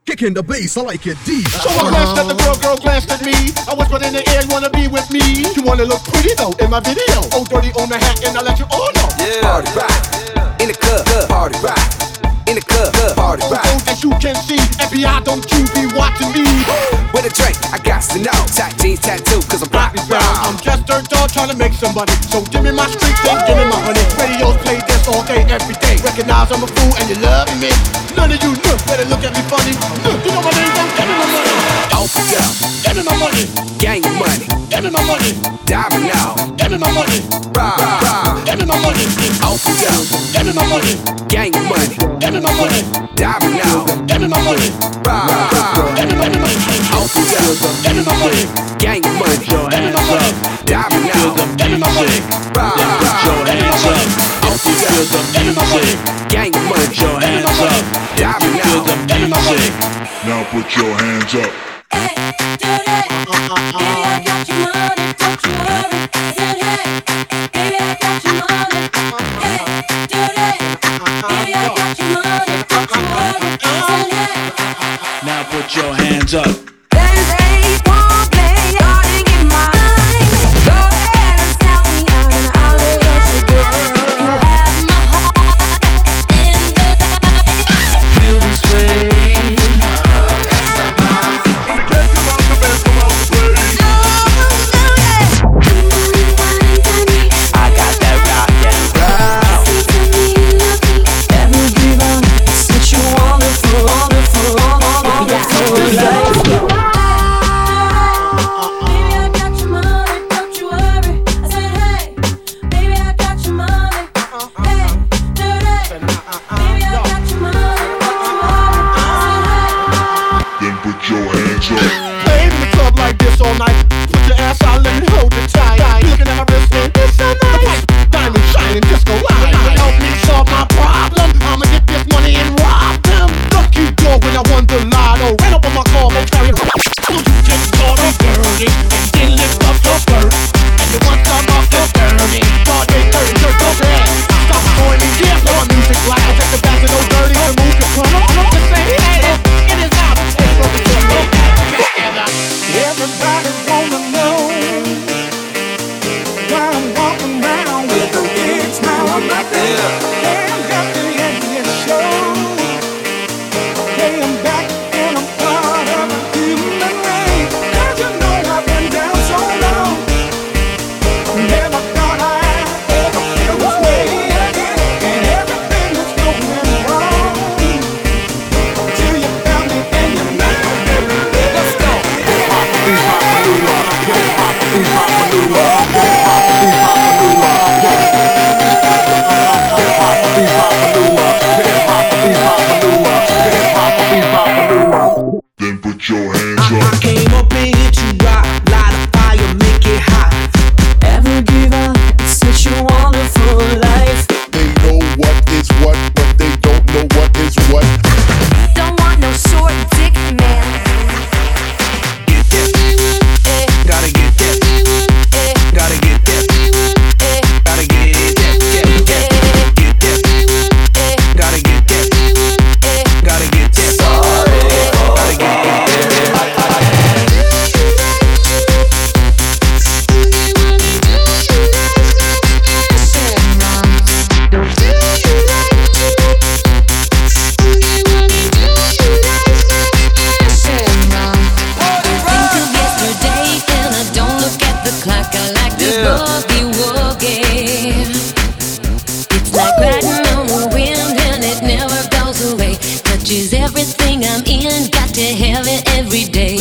Kicking the bass, I like it deep. So I glanced at the girl glanced at me. I whispered in the air, you wanna be with me? You wanna look pretty though in my video. Oh, dirty on the hat, and I let you all know. Yeah. Party rock, in the club, party rock, in the club, party rock. So as you can see, FBI, don't you be watching me. With a drink, I got to know. Tight jeans, tattoo, cause I'm rock I'm just dirt dog trying to make some money. So give me my streets and give me my honey. Radios play this all day, every day. Recognize I'm a fool and you love me. None of you better look at me funny. You know my name, don't give me my money. Open up, Give me my money. gang your money. Give me my money. Diamond now, Give me my money. rock. Give me my money. Open up, Give me my money. gang your money. Give me my money. Diamond now, Give me my money. rock. Give me my money. Open up, Give me my money. gang your money. Give me my money. Diamond now, Give me my money. rock. Give me my money. Open up, Give me my money. gang your money. Give me my money. Diamond now, Give me my money. Now put your hands up. Now put your hands up. Then put your hands up. Play in the club like this all night. Put your ass out, let me hold it tight. Looking at my wrist, and it's so nice. The white diamond shining, disco light. Help me solve my problem. I'ma get this money and rob them. Lucky dog when I won the lotto. Ran up on my car, won't carry. So you get caught up dirty, and then lift up your skirt. And you want some off the dirty. Start getting dirty, jerk off your ass. Stop throwing me gas, no music loud. Take the back of those dirty, and move your corner. I'm just saying, hey, it is out. Everybody wanna know why I'm walking around with a big smile on my face. Hey, I'm got the end show. Hey, I'm back and I'm part of a human race. 'Cause you know I've been down so long. Never thought I'd ever feel this way again. And everything that's going wrong till you found me and you made me. Let's go. Then put your hands up. I came up in here to rock, light a fire, make it hot. Ever give up? It's such a wonderful life. They know what is what, but they don't know what is what. Don't want no short dick man. Get that, gotta get that, gotta get that, gotta get that, get that, gotta get that, gotta get that, gotta get Everything I'm in, got to have it every day.